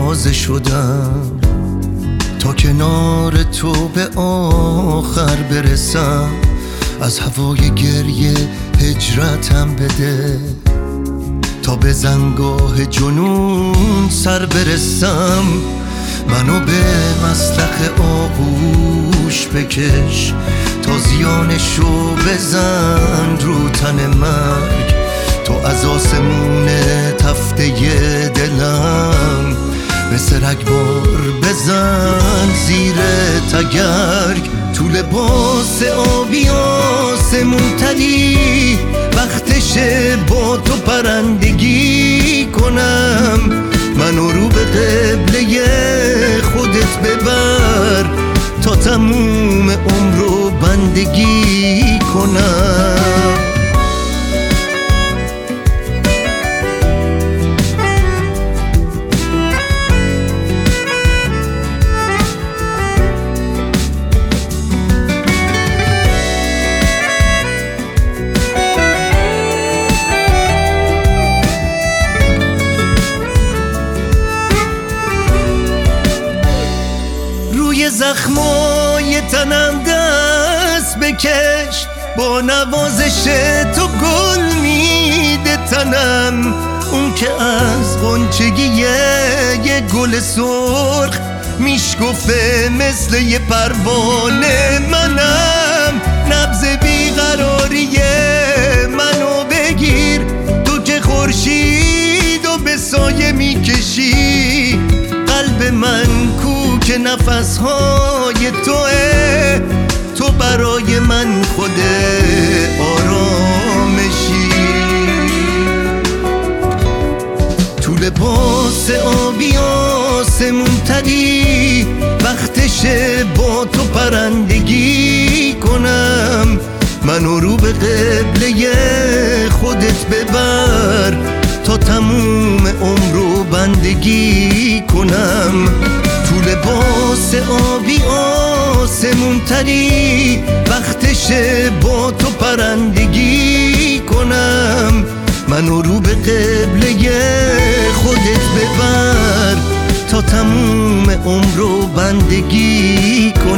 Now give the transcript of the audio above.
تازه شدم تا کنار تو به آخر برسم. از هوای گریه هجرتم بده تا به زنگاه جنون سر برسم. منو به مسلخ آغوش بکش تا زیانشو بزن رو تن مرگ. تو از آسمون تفته دلم مثل رگبار بزن زیر تگرگ. تو لباس آبی آسمون تری وقتشه با تو پرندگی کنم. منو رو به قبله خودت ببر تا تموم عمرو بندگی کنم. زخمای تنم دست بکش با نوازش تو گل میده تنم. اون که از غنچگی یه گل سرخ میشکفه مثل یه پروانه منم. نبض بیقراری منو بگیر تو که خورشید و به سایه میکشی. قلب من کو که نفسهای توه تو برای من خود آرامشی. تو لباس آبی آسمون تری وقتشه با تو پرندگی کنم. منو رو به قبله خودت ببر تا تموم عمرو بندگی کنم. تو لباس آبی آسمون تری وقتشه با تو پرندگی کنم. منو رو به قبله خودت ببر تا تموم عمرو بندگی کنم.